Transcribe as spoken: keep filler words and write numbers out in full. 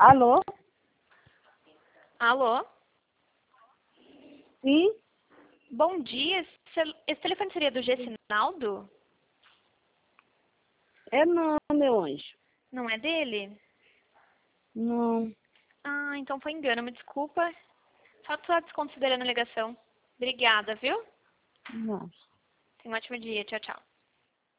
Alô? Alô? Sim? Bom dia. Esse esse telefone seria do Gessinaldo? É não, meu anjo. Não é dele? Não. Ah, então foi engano. Me desculpa. Só tô desconsiderando a ligação. Obrigada, viu? Não. Tenha um ótimo dia. Tchau, tchau.